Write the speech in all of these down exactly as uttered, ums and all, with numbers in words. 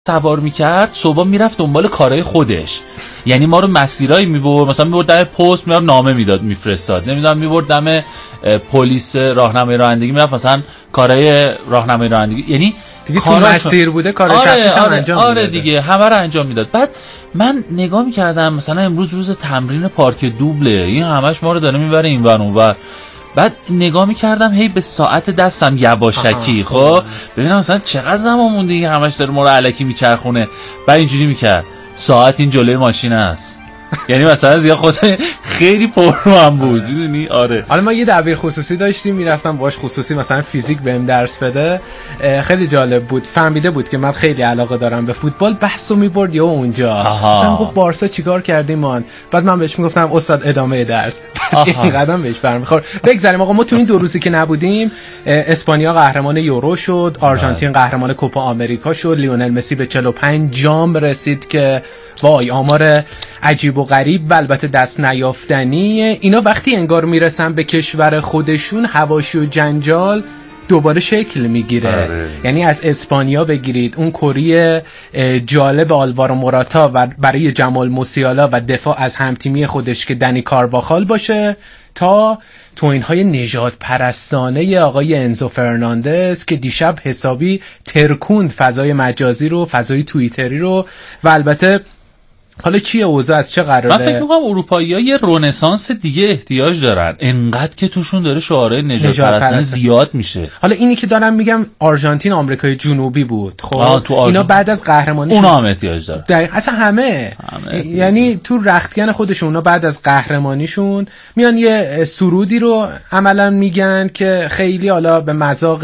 سوار میکرد صبح میرفت دنبال کارهای خودش، یعنی ما رو مسیرایی میبرد، مثلا میبرد دم پست میرفت نامه میداد میفرستاد، نمیدونم میبرد دم پلیس راهنمایی رانندگی میرفت مثلا کارهای راهنمایی رانندگی، یعنی دیگه تو مسیر بوده کار آره شخصیش هم آره انجام آره میداد. دیگه همه رو انجام میداد. بعد من نگاه میکردم مثلا امروز روز تمرین پارک دوبله، این همش ما رو داره میبره این ور اون ور، بعد نگاه میکردم هی به ساعت دستم یواشکی، خب ببینم مثلا چقدر زمان مونده این همش داره ما رو الکی میچرخونه. بعد اینجوری میکرد ساعت این جلوی ماشین است، یعنی مثلا زیاد خود خیلی پررو هم بود میدونی. آره حالا ما یه دبیر خصوصی داشتیم میرفتم باش خصوصی مثلا فیزیک بهم درس بده، خیلی جالب بود، فهمیده بود که من خیلی علاقه دارم به فوتبال، بحثو میبرد یا اونجا مثلا گفت بارسا چیکار کردیم من، بعد من بهش میگفتم استاد ادامه درس، این قدم بهش برمیخورد. بگذاریم آقا، ما تو این دو روزی که نبودیم اسپانیا قهرمان یورو شد، آرژانتین قهرمان کوپا آمریکا شد، لیونل مسی به چهل و پنج جام رسید که وای آمار عجیب و غریب و البته دست نیافتنی. اینا وقتی انگار میرسن به کشور خودشون حواشی و جنجال دوباره شکل میگیره. آره. یعنی از اسپانیا بگیرید اون کری جالب آلوارو موراتا و برای جمال موسیالا و دفاع از همتیمی خودش که دنی کارواخال باشه، تا توهین‌های نژاد پرستانه آقای انزو فرناندز که دیشب حسابی ترکوند فضای مجازی رو، فضای توییتری رو. و البته حالا چیه اوضاع، از چه قراره؟ من فکر می‌کنم اروپایی‌ها یه رنسانس دیگه احتیاج دارن، انقدر که توشون داره شعارهای نژاد پرستانه زیاد میشه. حالا اینی که دارم میگم آرژانتین آمریکای جنوبی بود، خب اینا بعد از قهرمانی اونا هم احتیاج دارن، دقیقاً اصلا همه, همه یعنی تو رختکن خودشون اونا بعد از قهرمانیشون میان یه سرودی رو عملاً میگن که خیلی حالا به مذاق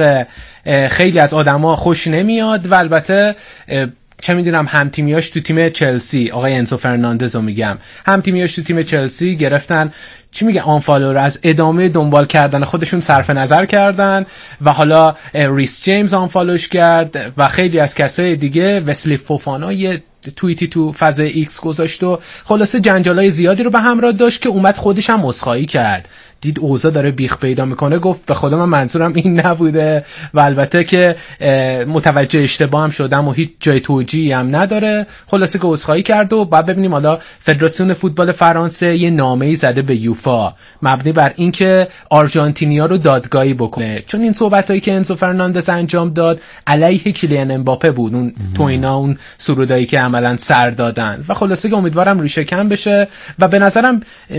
خیلی از آدما خوش نمیاد. و البته چه میدونم همتیمیاش تو تیم چلسی، آقای انزو فرناندز رو میگم، همتیمیاش تو تیم چلسی گرفتن چی میگه آنفالو رو از ادامه دنبال کردن خودشون صرف نظر کردن و حالا ریس جیمز آنفالوش کرد و خیلی از کسای دیگه، وسلی فوفانا یه توییتی تو فضای ایکس گذاشت و خلاصه جنجالای زیادی رو به همراه داشت که اومد خودش هم عذرخواهی کرد. دید اوضاع داره بیخ پیدا میکنه، گفت به خدا من منظورم این نبوده و البته که متوجه اشتباه هم شدم و هیچ جای توجیهی هم نداره. خلاصه که عذرخواهی کرد و بعد ببینیم حالا فدراسیون فوتبال فرانسه یه نامه‌ای زده به یوفا مبنی بر اینکه آرژانتینیا رو دادگاهی بکنه، چون این صحبتایی که انزو فرناندز انجام داد علیه کیلیان امباپه بود، اون تو اینا اون سرودایی که عملاً سر دادن. و خلاصه که امیدوارم ریشه کم بشه. و به نظرم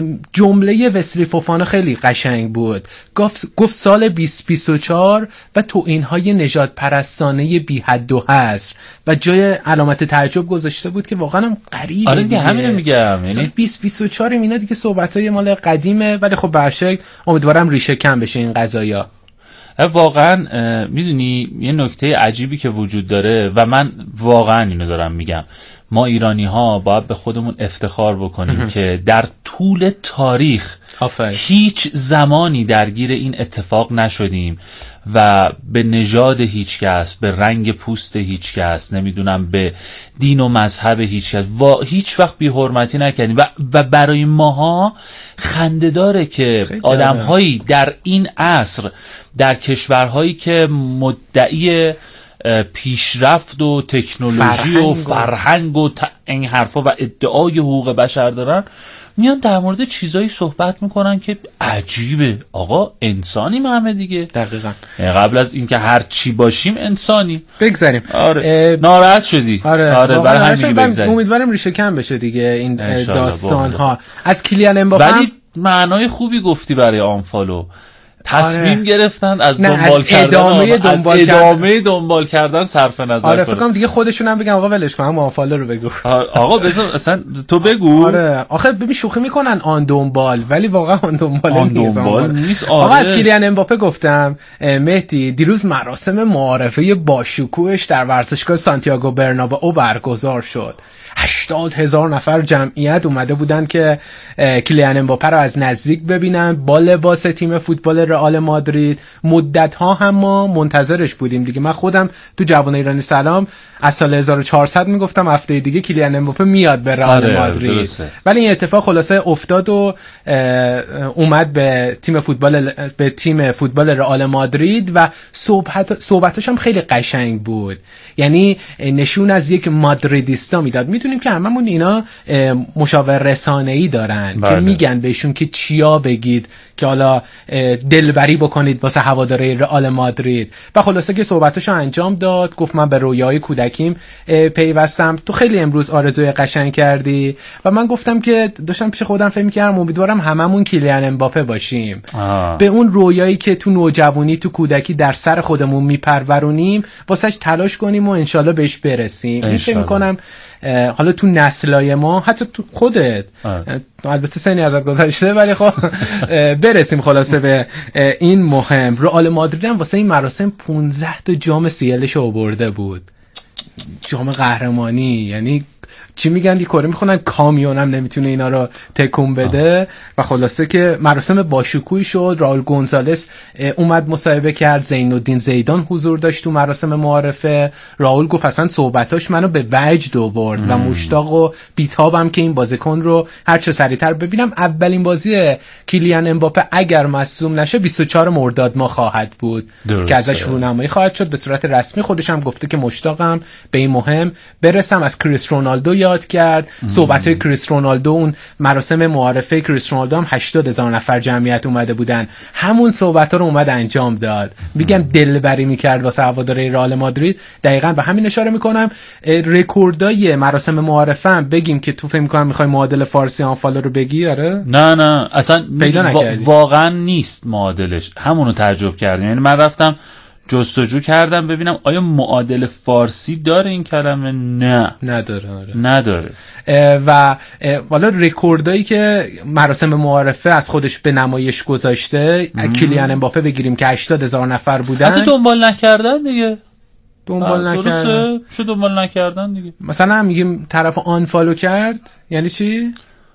جمله وسلی فوفانا خیلی قشنگ بود، گفت گفت سال بیست بیست و چهار و توهین‌های نژاد پرستانه بی حد و حصر و جای علامت تعجب گذاشته بود که واقعا هم غریبه. آره دیگه همین میگم، یعنی بیست بیست و چهار اینا دیگه صحبتای مال قدیمه، ولی خب برشک امیدوارم ریشه کم بشه این قضایا. واقعا میدونی یه نکته عجیبی که وجود داره و من واقعا اینو دارم میگم، ما ایرانی ها باید به خودمون افتخار بکنیم که در طول تاریخ آفای. هیچ زمانی درگیر این اتفاق نشدیم و به نژاد هیچ کس، به رنگ پوست هیچ کس، نمیدونم به دین و مذهب هیچ کس و هیچ وقت بی حرمتی نکردیم. و, و برای ماها خنده داره که آدم‌هایی در این عصر در کشورهایی که مدعی پیشرفت و تکنولوژی فرهنگ و فرهنگ و ت... این حرفا و ادعای حقوق بشر دارن، میان در مورد چیزایی صحبت میکنن که عجیبه. آقا انسانیم همه دیگه، دقیقاً قبل از اینکه هر چی باشیم انسانی. بگذاریم. آره اه... ناراحت شدی. آره, آره برای همین بگذاریم. امیدوارم ریشه کم بشه دیگه این داستان ها از کیلیان امباپه. ولی معنای خوبی گفتی برای آنفالو، تصمیم آره. گرفتن از دنبال از کردن ادامه دنبال, از ادامه دنبال کردن صرف نظر. آره فکر کنم دیگه خودشون هم بگن آقا ولش کن، هم آنفالو رو بگو. آقا بذار اصلا تو بگو. آره آخه ببین شوخی میکنن آن دنبال، ولی واقعا آن دنبال آن نیست. دنبال نیست. آره. آقا از کیلیان امباپه گفتم مهدی، دیروز مراسم معارفه باشکوهش در ورزشگاه سانتیاگو برنابئو برگزار شد. هشتاد هزار نفر جمعیت اومده بودن که کیلیان امباپه رو از نزدیک ببینن با لباس تیم فوتبال رئال مادرید مدت ها هم ما منتظرش بودیم دیگه. من خودم تو جوان ایرانی سلام از سال هزار و چهارصد میگفتم هفته دیگه کیلیان امباپه میاد به رئال آره مادرید، ولی این اتفاق خلاصه افتاد و اومد به تیم فوتبال به تیم فوتبال رئال مادرید و صحبت صحبتاش هم خیلی قشنگ بود، یعنی نشون از یک مادریدیستا میداد. میدونیم که هممون اینا مشاور رسانه‌ای دارن بله. که میگن بهشون که چیا بگید که حالا دلبری بکنید واسه هواداره رئال مادرید، و خلاصه که صحبتاشو انجام داد، گفت من به رویای کودکیم پیوستم. تو خیلی امروز آرزوی قشنگ کردی و من گفتم که داشتم پیش خودم فکر می‌کردم امیدوارم هممون کیلیان امباپه باشیم، آه. به اون رویایی که تو نوجوانی تو کودکی در سر خودمون میپرورونیم واسش تلاش کنیم و انشالله بهش برسیم. این فکر می‌کنم حالا تو نسلای ما، حتی تو خودت آه. البته سنی ازت گذشته ولی خب برسیم خلاصه به این مهم. رئال مادرید هم واسه این مراسم پانزده تا جام سیلش آورده بود، جام قهرمانی. یعنی چی میگن دی کره میخونن کامیون هم نمیتونه اینا رو تکون بده آه. و خلاصه که مراسم باشکوهی شد. راول گونزالس اومد مصاحبه کرد، زین الدین زیدان حضور داشت تو مراسم معارفه. راول گفت اصلا صحبتاش منو به وجد آورد و مشتاق و بیتابم که این بازیکن رو هر چه سریعتر ببینم. اولین بازی کیلیان امباپه اگر مصدوم نشه بیست و چهارم مرداد ما خواهد بود درسته. که ازش رونمایی خواهد شد به صورت رسمی. خودش هم گفته که مشتاقم به این مهم برسم. از کریس رونالدو یاد کرد، صحبت‌های کریس رونالدو، اون مراسم معارفه کریس رونالدو هم هشتاد هزار نفر جمعیت اومده بودن، همون صحبت‌ها رو اومد انجام داد. میگم دلبری می‌کرد واسه هواداره رئال مادرید. دقیقاً به همین اشاره می‌کنم. رکوردای مراسم معارفه هم بگیم که تو فکر می‌کنم می‌خوای معادل فارسی آنفالو رو بگی. آره نه نه اصلا وا... واقعا نیست معادلش، همونو تعجب کردم. یعنی من رفتم جستجو کردم ببینم آیا معادل فارسی داره این کلمه. نه نداره. آره. نداره. و والا رکوردایی که مراسم معارفه از خودش به نمایش گذاشته، کیلیان امباپه بگیریم که هشتاد هزار نفر بودن، حتی دنبال نکردن دیگه دنبال نکردن شو دنبال نکردن دیگه. مثلا میگیم طرف آن فالو کرد یعنی چی؟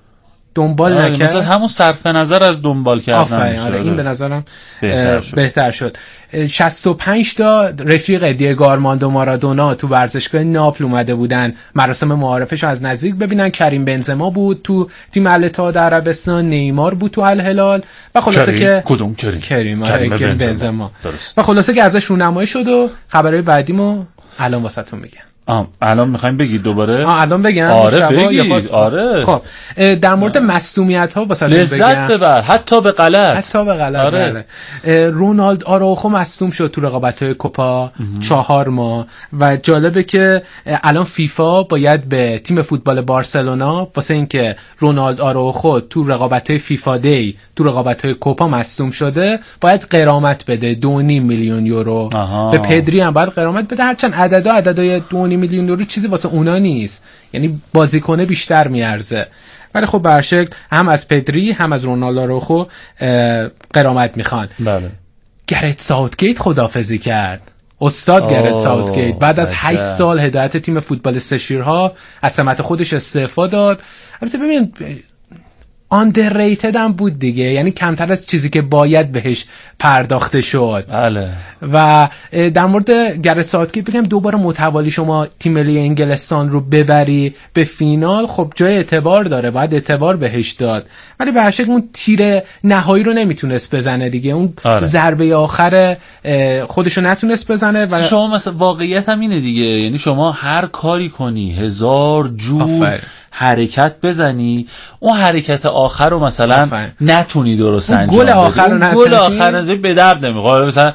دنبال نکرد، مثلا همون صرف نظر از دنبال کردن میشه. آره این به نظرم بهتر شد, بهتر شد. شصت و پنج تا رفیق دیگو آرماندو مارادونا تو ورزشگاه ناپل اومده بودن مراسم معارفش از نزدیک ببینن. کریم بنزما بود تو تیم الاتحاد عربستان، نیمار بود تو الهلال و خلاصه که کدوم کریم کریم, کریم بنزما, بنزما. و خلاصه که ازش رونمایی شد و خبرهای بعدیمو الان واسهتون میگم. آه الان میخوایم بگید دوباره؟ آه الان بگم. آره بگید. آره خب در مورد مسئولیت ها واسه لذت ببر حتی به غلط حتی به غلط. آره. رونالد آراوخو مصدوم شد تو رقابت‌های کوپا چهار ماه و جالبه که الان فیفا باید به تیم فوتبال بارسلونا واسه اینکه رونالد آراوخو تو رقابت‌های فیفا دی تو رقابت‌های کوپا مصدوم شده باید غرامت بده دو و نیم میلیون یورو. آها. به پدری هم باید غرامت بده، هرچند عددا عددای دو و نیم میلیون یورو چیزی واسه اونا نیست، یعنی بازیکنه بیشتر میارزه. ولی خب به هر شکل هم از پدری هم از رونالدو آراوخو غرامت میخوان. بله. گرت ساوتگیت خداحافظی کرد. استاد گرت ساوتگیت بعد از هشت سال هدایت تیم فوتبال سه شیرها از سمت خودش استعفا داد. البته ببین underrated هم بود دیگه، یعنی کمتر از چیزی که باید بهش پرداخته شد. بله. و در مورد گرت ساوتگیت بگم دوباره متوالی شما تیم ملی انگلستان رو ببری به فینال، خب جای اعتبار داره، باید اعتبار بهش داد، ولی به هر شکل اون تیر نهایی رو نمیتونست بزنه دیگه. اون آره. ضربه آخر خودش رو نتونست بزنه. و شما مثلا واقعیت هم اینه دیگه، یعنی شما هر کاری کنی هزار جور آفر. حرکت بزنی، اون حرکت آخر رو مثلا آفر. نتونی درست انجام بدی، گل آخر رو نزنی، گل آخر رو به درد نمیخوره مثلا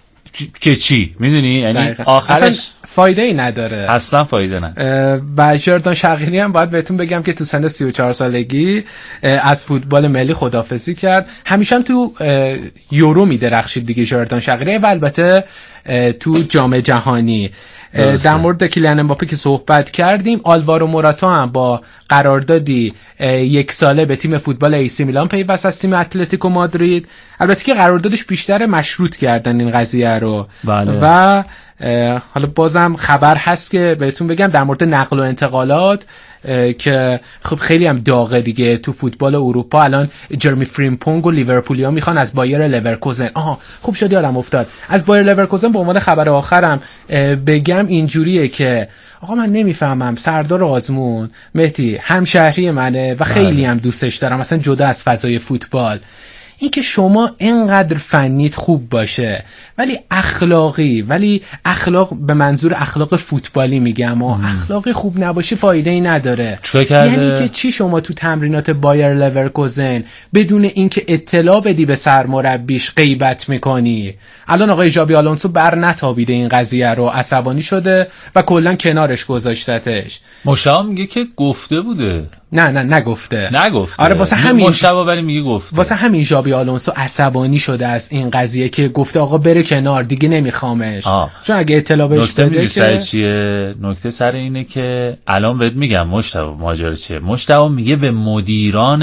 که چی میدونی، یعنی آخرش فایده ای نداره، اصلا فایده نداره. و ژردان شقیری هم باید بهتون بگم که تو سن سی و چهار سالگی از فوتبال ملی خداحافظی کرد. همیشه هم تو یورو میدرخشید دیگه ژردان شقیری، و البته تو جام جهانی. در مورد کیلیان امباپه که صحبت کردیم، آلوارو موراتا هم با قراردادی یک ساله به تیم فوتبال ایسی میلان پیوست از تیم اتلتیکو مادرید. البته که قراردادش بیشتر مشروط کردن این قضیه رو. بله. و حالا بازم خبر هست که بهتون بگم در مورد نقل و انتقالات که خب خیلی هم داغه دیگه تو فوتبال اروپا. الان جرمی فریمپونگ و لیورپولیا میخوان از بایر لورکوزن، آها خوب شد یادم افتاد، از بایر لورکوزن به عنوان خبر آخرم بگم اینجوریه که آقا من نمیفهمم، سردار آزمون مهدی همشهری منه و خیلی هم دوستش دارم، مثلا جدا از فضای فوتبال، این که شما اینقدر فنیت خوب باشه ولی اخلاقی، ولی اخلاق به منظور اخلاق فوتبالی میگم، و اخلاقی خوب نباشه فایده ای نداره. یعنی که چی شما تو تمرینات بایر لورکوزن بدون اینکه اطلاع بدی به سرمربیش غیبت میکنی؟ الان آقای ژابی آلونسو بر نتابیده این قضیه رو، عصبانی شده و کلا کنارش گذاشتتش. مشا میگه که گفته بوده. نه نه نگفته. نگفته. آره واسه همین مشا ولی میگه گفته. واسه همین ژابی آلونسو عصبانی شده از این قضیه که گفته آقا بره کنار دیگه نمیخوامش. آه. چون اگه اطلاع بهش بده که چیه؟ نکته سر اینه که الان بهت میگم مشتبه ماجرا چیه. مشتبه میگه به مدیران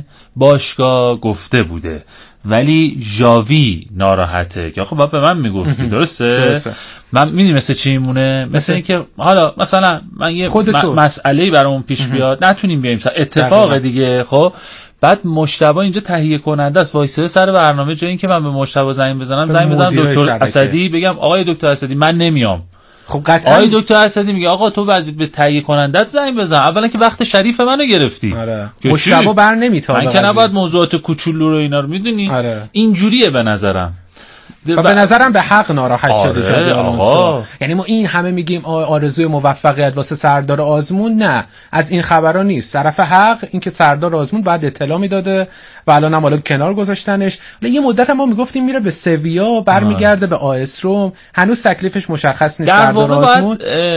باشگاه گفته بوده ولی ژاوی ناراحته که آخه باید به من میگفتی. درسته؟ درسته. من میدونی مثل چی میمونه؟ مثل اینکه حالا مثلا من یه م- مسئله‌ای برامون پیش بیاد نتونیم بیایم اتفاق دیگه، خب بعد مشتبه اینجا تهیه کننده است، وایسه سر برنامه، جای اینکه من به مشتبه زنگ بزنم زنگ بزنم دکتر اسدی بگم آقای دکتر اسدی من نمیام. خب قطعا آقای دکتر اسدی میگه آقا تو وظیفه به تهیه کنندت زنگ بزن، اولا که وقت شریف منو گرفتی. آره. مشتبه بر نمیتونه، من که نباید موضوعات کوچولو رو اینا رو میدونی. آره. اینجوریه به نظرم و به نظرم به حق ناراحت آره شده ژابی آلونسو. یعنی ما این همه میگیم آرزوی موفقیت واسه سردار آزمون، نه از این خبرا نیست. طرف حق این که سردار آزمون بعد اطلاع میداده و الان هم حالا کنار گذاشتنش. یه مدت هم ما میگفتیم میره به سویا، برمیگرده به آیس روم، هنوز تکلیفش مشخص نیست. سردار آزمون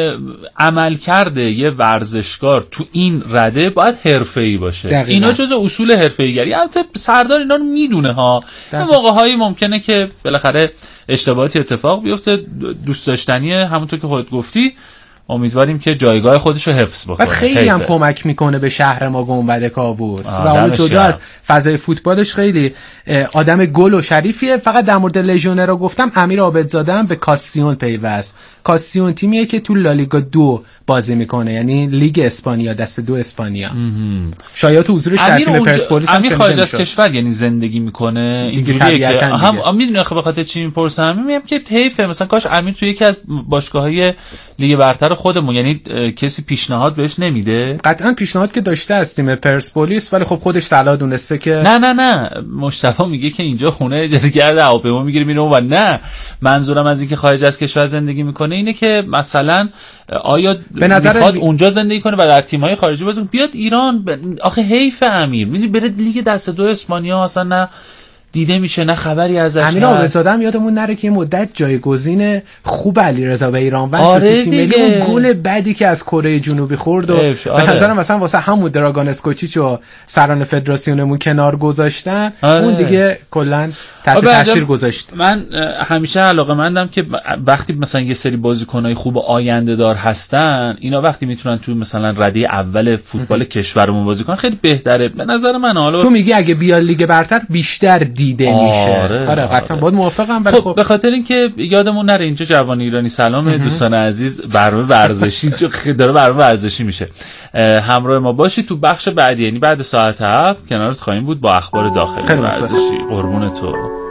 عمل کرده یه ورزشکار تو این رده باید حرفه‌ای باشه. دقیقا. اینا جزء اصول حرفه‌ایگری. البته سردار اینا رو میدونه ها. موقع‌هایی ممکنه که بالاخره اشتباهاتی اتفاق بیفته، دوست داشتنیه همونطور که خودت گفتی. امیدواریم که جایگاه خودش رو حفظ بکنه. خیلی حیفه. هم کمک میکنه به شهر ما گنبد کابوس و اون جدا از فضای فوتبالش خیلی آدم گل و شریفیه. فقط در مورد لژیونر رو گفتم، امیر عابدزاده هم به کاسیون پیوست. کاسیون تیمیه که تو لالیگا دو بازی میکنه، یعنی لیگ اسپانیا، دست دو اسپانیا. شایعات حضورش در تیم پرسپولیس هم امیر خارج از کشور یعنی زندگی میکنه، اینجوریه که هم میدونی آخه به خاطر چی میپرسم، میگم که حیفه مثلا کاش امیر تو یکی از باشگاه‌های لیگ برتر خودمون، یعنی کسی پیشنهاد بهش نمیده؟ قطعا پیشنهاد که داشته از تیم پرسپولیس، ولی خب خودش صلاح دونسته که نه نه نه مصطفی میگه که اینجا خونه اجاره کرده، هواپیما میگیره میره اون. و نه منظورم از این که خارج از کشور زندگی میکنه اینه که مثلا آیا میخواد ب... اونجا زندگی کنه و در تیم‌های خارجی بازی کنه، بیاد ایران ب... آخه حیف امیر میدونی بره لیگ دست دو اسپانیا اصلا نه دیده میشه نه خبری ازش. امیر عابدزاده هم یادمون نره که این مدت جایگزین خوب علیرضا بیرانوند آره شد تو تیم ملی. اون گل بعدی که از کره جنوبی خورد و آره. به نظرم مثلا واسه همون دراگان اسکوچیچو سران فدراسیونمون کنار گذاشتن آره. اون دیگه کلا تحت تاثیر گذاشت. من همیشه علاقه‌مندم که وقتی مثلا یه سری بازیکنای خوب آینده دار هستن، اینا وقتی میتونن تو مثلا رده اول فوتبال کشورمون بازی کنن خیلی بهتره به نظر من. حالا تو میگی اگه بیاد لیگ برتر بیشتر دیده میشه. آره, آره قطعا باید موافقم. ولی خب, خب به خاطر اینکه یادمون نره اینجا جوان ایرانی سلام دوستان عزیز، برنامه ورزشی داره برنامه ورزشی میشه. همراه ما باشی تو بخش بعدی، یعنی بعد ساعت هفت کنارت خواهیم بود با اخبار داخلی ورزشی. قربون تو.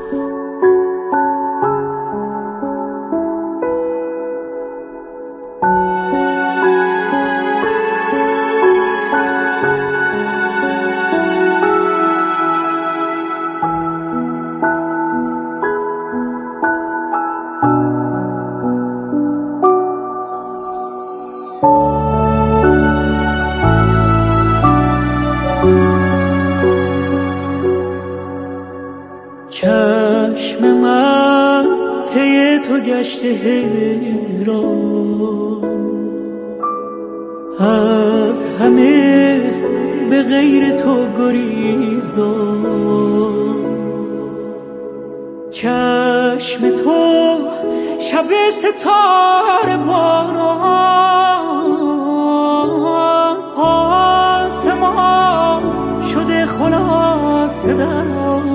چشم من پی تو گشته حیران، از همه به غیر تو گریزان. چشم تو شب ستاره باران آسمان شده خلاصه در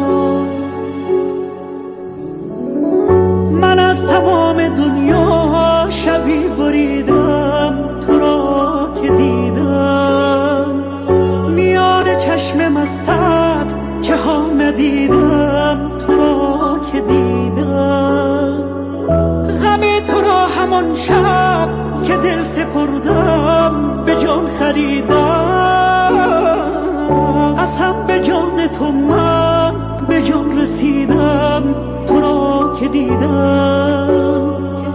من از تمام دنیا شبی بریدم تو را که دیدم میان چشم مستت که ها ندیدم تو را که دیدم غم تو را همان شب که دل سپردم به جان خریدم قسم به جان تو من به جان رسیدم تو را که دیدم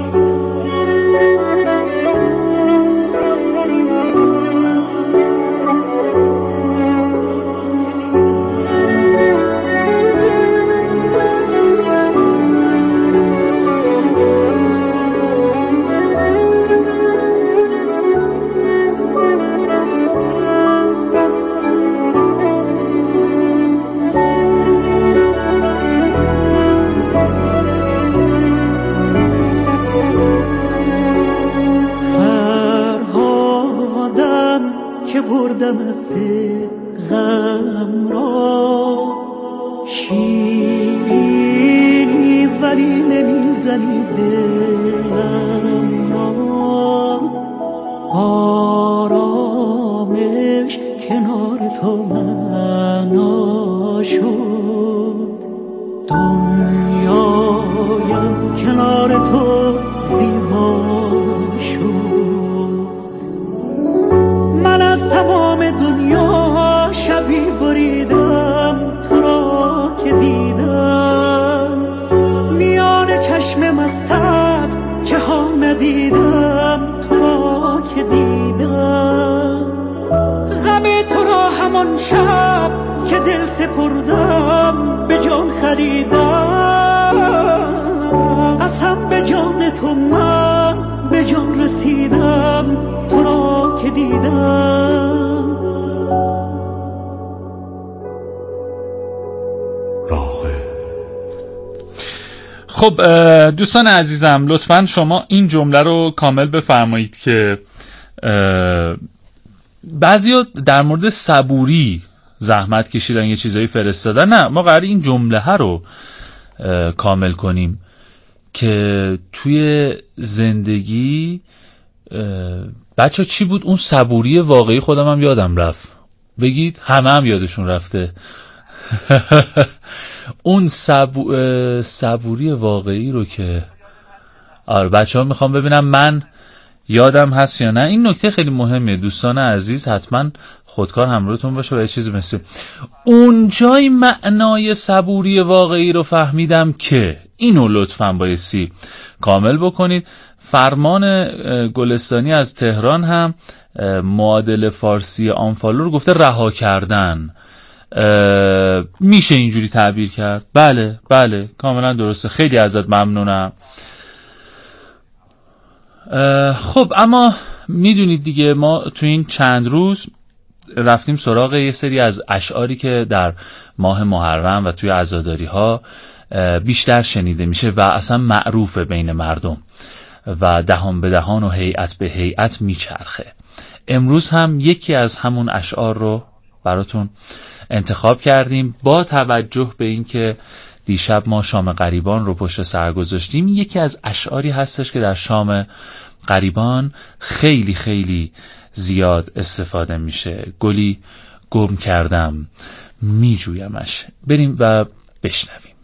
بردم از دل غم را شیرینی ولی نمیزنی دلم را آرامش کنار تو معنا شد دنیایم کنار تو زیبا شد من از تمام دنیا شبی بریدم تو را که دیدم میان چشم مستت که ها ندیدم تو را که دیدم غم تو را همان شب که دل سپردم به جان خریدم قسم به جان تو من به جان رسیدم تو را که دیدم خب دوستان عزیزم لطفاً شما این جمله رو کامل بفرمایید که بعضیا در مورد صبوری زحمت کشیدن یه چیزایی فرستادن. نه، ما قراره این جمله ها رو کامل کنیم که توی زندگی بچه چی بود اون صبوری واقعی. خودم هم یادم رفت. بگید همه هم یادشون رفته. اون صبو... صبوری واقعی رو که آره بچه ها میخوام ببینم من یادم هست یا نه. این نکته خیلی مهمه دوستان عزیز، حتما خودکار همراهتون باشه و یه چیزی مثل اونجای معنای صبوری واقعی رو فهمیدم که اینو لطفاً بایستی کامل بکنید. فرمان گلستانی از تهران هم معادل فارسی آنفالو رو گفته رها کردن. میشه اینجوری تعبیر کرد؟ بله بله کاملا درسته. خیلی ازت ممنونم. خب اما میدونید دیگه ما تو این چند روز رفتیم سراغ یه سری از اشعاری که در ماه محرم و توی عزاداری ها بیشتر شنیده میشه و اصلا معروفه بین مردم و دهان به دهان و هیئت به هیئت میچرخه. امروز هم یکی از همون اشعار رو براتون انتخاب کردیم با توجه به اینکه دیشب ما شام غریبان رو پشت سر گذاشتیم. یکی از اشعاری هستش که در شام غریبان خیلی خیلی زیاد استفاده میشه. گلی گم کردم میجویمش. بریم و بشنویم.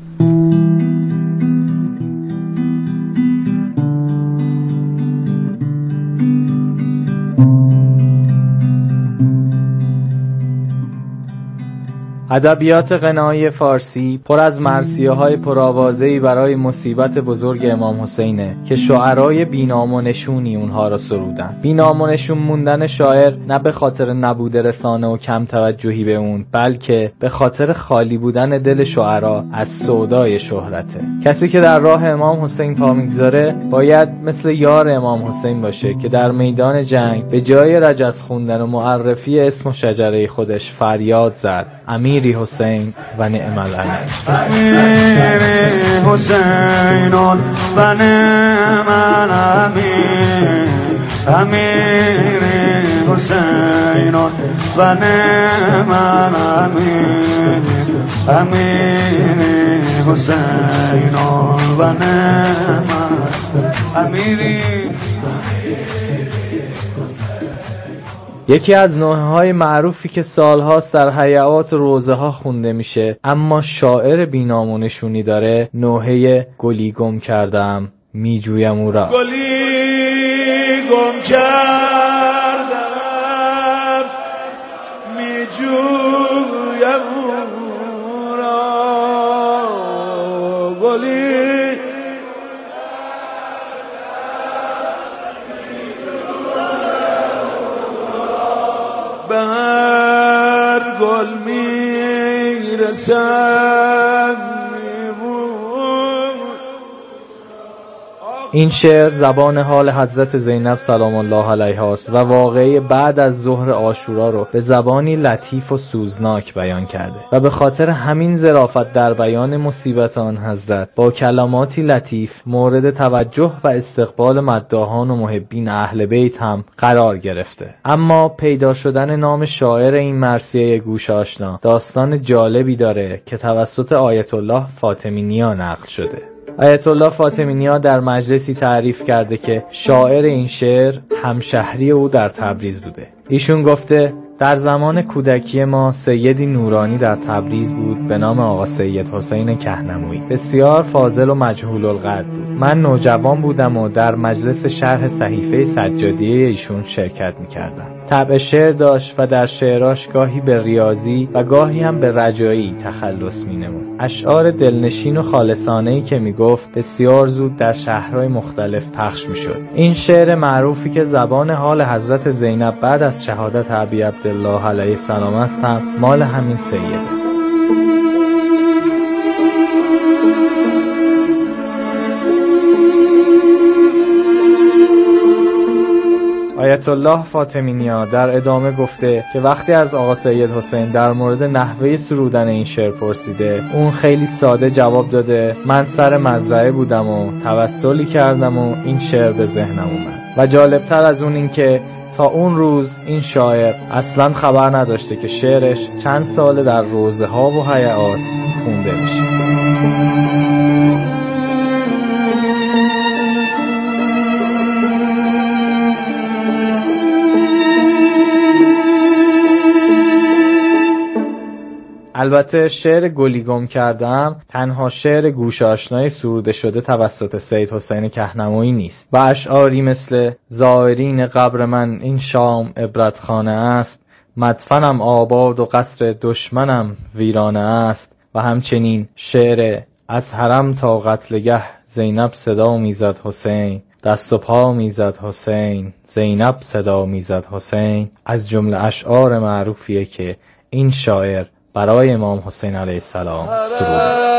ادبیات غنایی فارسی پر از مرثیه‌های پرآوازه‌ای برای مصیبت بزرگ امام حسینه که شاعرای بی‌نام و نشونی اونها را سرودن. بی‌نام و نشون موندن شاعر نه به خاطر نبود رسانه و کم توجهی به اون، بلکه به خاطر خالی بودن دل شاعرا از سودای شهرته. کسی که در راه امام حسین پا میگذاره باید مثل یار امام حسین باشه که در میدان جنگ به جای رجز خوندن و معرفی اسم و شجره خودش فریاد زد: امیر امیری حسین و نعم الامیر. امیری حسین و نعم الامیر، امیری حسین و نعم الامیر، امیری حسین و نعم امیری. یکی از نوحه‌های معروفی که سالهاست در هیئات و روضه ها خونده میشه اما شاعر بی‌نام و نشونی داره، نوحه گلی گم کردم میجویم او را. گلی گم کردم میجویم او را، گلی بر گل میرسم میبود. این شعر زبان حال حضرت زینب سلام الله علیها است و واقعه بعد از ظهر عاشورا رو به زبانی لطیف و سوزناک بیان کرده و به خاطر همین ظرافت در بیان مصیبت آن حضرت با کلماتی لطیف مورد توجه و استقبال مداحان و محبین اهل بیت هم قرار گرفته. اما پیدا شدن نام شاعر این مرثیه گوش آشنا داستان جالبی داره که توسط آیت الله فاطمی نیا نقل شده. آیت الله فاطمی نیا در مجلسی تعریف کرده که شاعر این شعر همشهری او در تبریز بوده. ایشون گفته در زمان کودکی ما سیدی نورانی در تبریز بود به نام آقا سید حسین کهنمویی. بسیار فاضل و مجهول القدر بود. من نوجوان بودم و در مجلس شرح صحیفه سجادیه ایشون شرکت می‌کردم. طبع شعر داشت و در شعراش گاهی به ریاضی و گاهی هم به رجایی تخلص می‌نمود. اشعار دلنشین و خالصانه‌ای که میگفت بسیار زود در شهرهای مختلف پخش می‌شد. این شعر معروفی که زبان حال حضرت زینب بعد از شهادت ابی عبدالله علیه السلام است هم مال همین سیده. آیت الله فاطمی نیا در ادامه گفته که وقتی از آقا سید حسین در مورد نحوه سرودن این شعر پرسیده، اون خیلی ساده جواب داده من سر مزرعه بودم و توسلی کردم و این شعر به ذهنم اومد. و جالبتر از اون این که تا اون روز این شاعر اصلا خبر نداشته که شعرش چند سال در روضه ها و هیئات خونده میشه. البته شعر گلی گم کردم تنها شعر گوش آشنای سروده شده توسط سید حسین کهنمویی نیست و اشعاری مثل زائرین قبر من این شام عبرتخانه است، مدفنم آباد و قصر دشمنم ویرانه است و همچنین شعر از حرم تا قتلگه زینب صدا میزد حسین، دست و پا میزد حسین، زینب صدا میزد حسین از جمله اشعار معروفیه که این شاعر برای امام حسین علیه السلام سروده.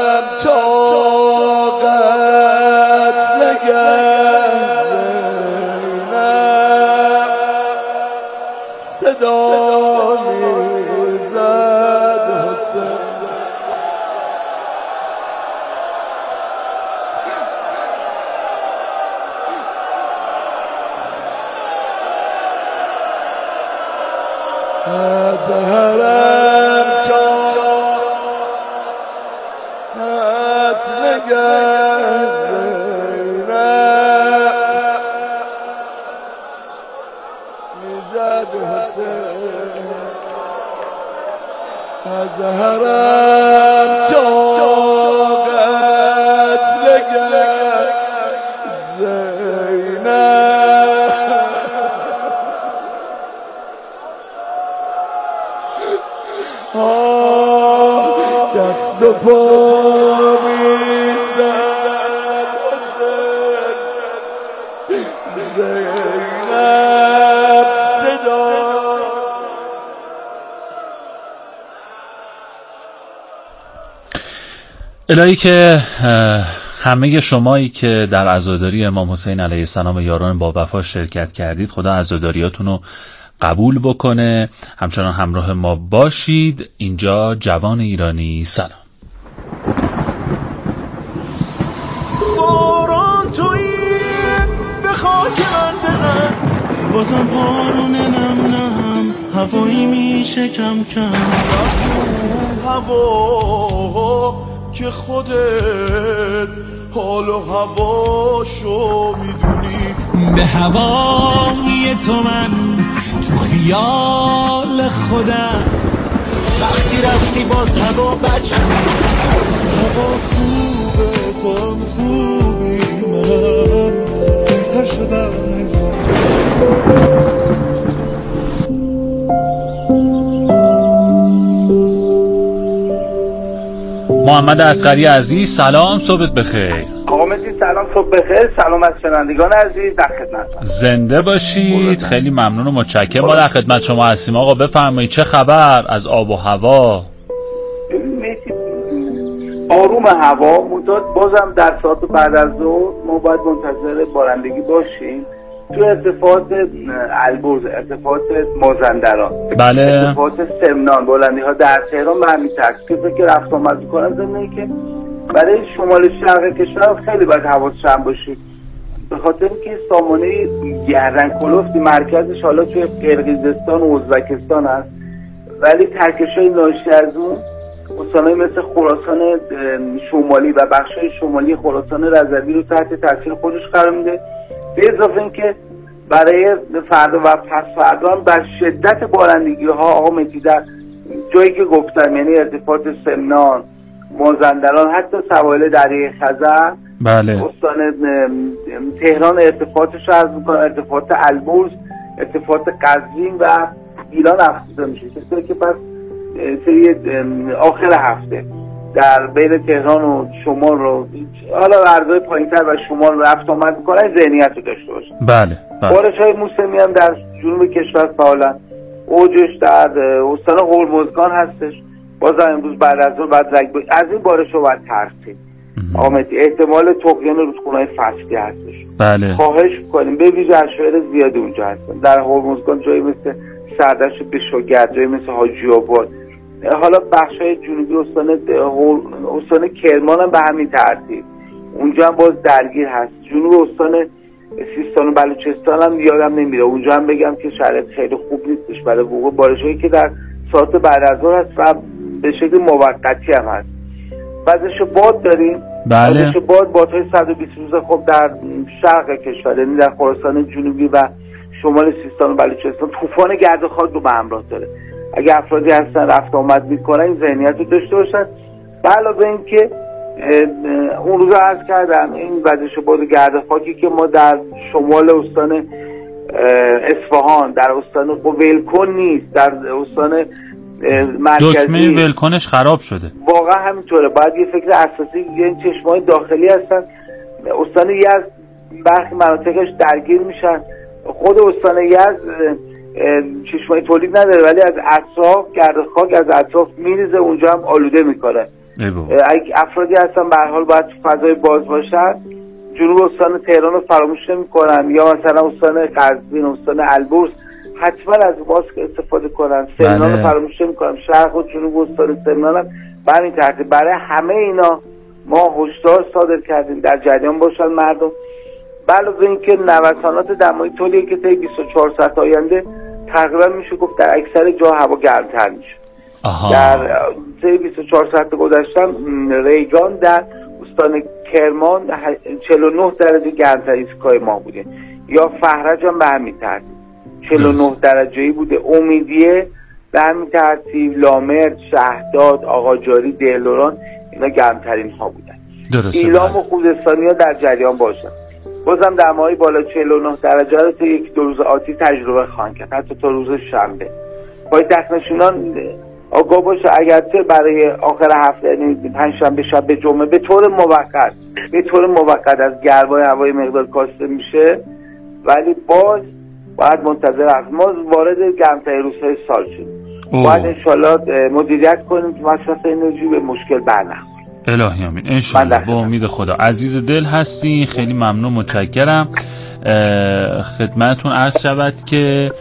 الهی که همه شمایی که در عزاداری امام حسین علیه السلام و یاران با وفا شرکت کردید، خدا عزاداریاتون رو قبول بکنه. همچنان همراه ما باشید. اینجا جوان ایرانی. سلام. باران تویی به خاک من بزن، بازم بارون نم نم هوایی میشه کم کم، هوا که خودت حال و هواشو میدونی. به هوای تو من تو خیال خودم، وقتی رفتی باز هوا بد شد. هوا خوبه تو هم خوبی، من بهتر شدم. محمد اصغری عزیز سلام، صبحت بخیر. آقا مهدی سلام، صبح بخیر. سلام از شنوندگان عزیز، در خدمتم. زنده باشید. خیلی ممنون و متشکرم. ما در خدمت شما هستیم. آقا بفرمایید چه خبر از آب و هوا؟ مهدی آروم هوا مدت، بازم در ساعت بعد از ظهر ما باید منتظر بارندگی باشیم تو ارتفاعات البرز، ارتفاعات مازندران، بله، ارتفاعات سمنان، بلندی ها در تهران به همین ترتیبه که رفت آمد میکنن. ضمن که برای شمال شرق کشور خیلی باید حواس جمع باشید، به خاطر اینکه سامانه گردن کلفتی مرکزش حالا توی قرقیزستان و ازبکستان هست، ولی ترکش‌های ناشی از اون استان‌های مثل خراسان شمالی و بخش‌های شمالی خراسان رضوی رو تحت تاثیر خودش قرار میده. به اضافه اینکه برای فردا و پس فردا هم بر شدت بارندگی ها آقا مهدی در جایی که گفتم، یعنی ارتفاعات سمنان، مازندران، حتی سواحل دریای خزر، بله، استان تهران ارتفاعاتش رو عرض می‌کنم، ارتفاعات البرز، ارتفاعات قزوین و گیلان افزوده میشه، کسی که پس سری آخر هفته در بین تهران و شمال رو حالا عرضای پایین‌تر و شمال رو رفت آمد می‌کنن، ذهنیت رو داشته باشن. بله, بله. بارش‌های موسمی هم در جنوب کشور فعالاً، اوجش در استان هرمزگان هستش. بازم امروز بعد از ظهر بعد رگ از این بارش رو باید ترسیم. آمد احتمال طغیان رودخونه‌های فصلی هستش. بله. خواهش می‌کنیم به ویژه اشایر زیادی اونجا هستن. در هرمزگان جایی مثل سردشت بشوگر، جایی مثل حاجی آباد، حالا بخشای جنوبی استان استان کرمان هم به همین ترتیب اونجا هم باز درگیر هست. جنوب استان سیستان و بلوچستان هم یادم نمیره، اونجا هم بگم که شرایط خیلی خوب نیستش برای وقوع بارشایی که در ساعت بعد از ظهر هست و به شکل موقتی هم هست. وزش باد داریم. بله. وزش باد بادهای صد و بیست روزه خب در شرق کشور، یعنی در خراسان جنوبی و شمال سیستان و بلوچستان طوفان گرد و خاک رو به همراه داره. اگه افرادی هستن رفت آمد میکنن این ذهنیت رو داشته باشن. به علاوه این که اون روز عرض کردم این وزش باد گرد و خاکی که ما در شمال استان اصفهان، در استان ولکن نیست، در استان مرکزی دکمه ولکنش خراب شده. واقعا همینطوره، باید یه فکر اساسی، یعنی چشمه‌های داخلی هستن. استان یزد برخی مناطقش درگیر میشن. خود استان یزد چشمه‌های تولید نداره ولی از اطراف گرد خاک از اطراف میریزه، اونجا هم آلوده میکنه. اگه افرادی هستن به هر حال باید فضای باز باشن. جنوب استان تهران رو فراموش نمی‌کنن، یا مثلا استان قزوین، استان البرز حتما از ماسک استفاده کنن. سمنان رو فراموش نمی‌کنن، شرق و جنوب استان سمنان هم به همین ترتیب. برای همه اینا ما هشدار صادر کردیم در جریان باشن مردم. علاوه اینکه نوسانات دمای طولی که طی بیست و چهار ساعت آینده تقریبا میشه گفت در اکثر جا هوا گرمتر میشه. آها. در طی بیست و چهار ساعت گذشته ریگان در استان کرمان چهل و نه درجه گرمتر ایستگاه ما بوده، یا فهرج هم به همین ترتیب چهل و نه درجه‌ای بوده. امیدیه به همین ترتیب، لامرد، شهداد، آقاجاری، دهلوران اینا گرمترین ها بودن. ایلام و خوزستانی ها در جریان باشن. بازم دمای بالا چهل و نه درجه رو تا یک دو روز آتی تجربه خواهند کرد، حتی تا روز شنبه. پایتخت نشینان آگاه باشه اگرچه برای آخر هفته، یعنی پنجشنبه شب به جمعه به طور موقت به طور موقت از گرمای هوای مقدار کاسته میشه، ولی باز باید منتظر هست. ما وارد گرمترین روزهای سال شدیم، باید انشالله مدیریت کنیم که مصرف انرژی به مشکل برنخوره. الهی آمین انشالله. با امید خدا. عزیز دل هستی، خیلی ممنون، متشکرم. خدمتتون عرض شود که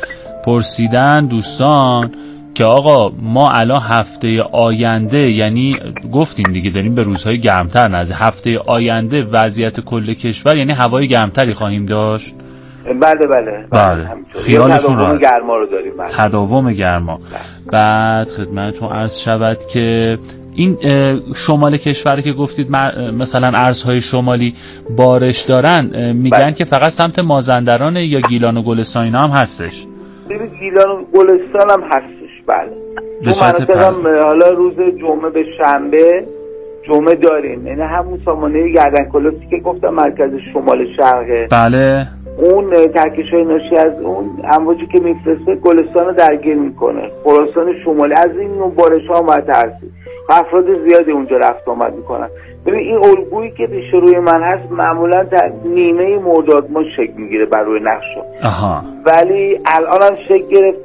پرسیدن دوستان که آقا ما الان هفته آینده، یعنی گفتیم دیگه داریم به روزهای گرمتر نزدیک، هفته آینده وضعیت کل کشور یعنی هوای گرمتری خواهیم داشت. بله بله بله خیالشون تداوم گرما رو داریم. بله. تداوم گرما. بله. بعد خدمتتون عرض شود که این شمال کشور که گفتید مثلا ارزهای شمالی بارش دارن، میگن بله. که فقط سمت مازندران یا گیلان و گلستان اینا هم هستش؟ ببین گیلان و گلستان هم هستش. بله. تو مناطقم حالا روز جمعه به شنبه جمعه داریم، یعنی همون سامانه گردنکلفتی که گفتم مرکز شمال شرقه. بله. اون ترکش‌های ناشی از اون امواجی که میفرسته گلستان رو درگیر میکنه، خراسان شمالی از این نوع بارش‌ها اومد ترسید، افراد زیادی اونجا رفت آمد میکنن. ببین این الگویی که پیش روی من هست معمولا در نیمه مرداد ما شکل میگیره بر روی نقشه، ولی الان هم شکل گرفت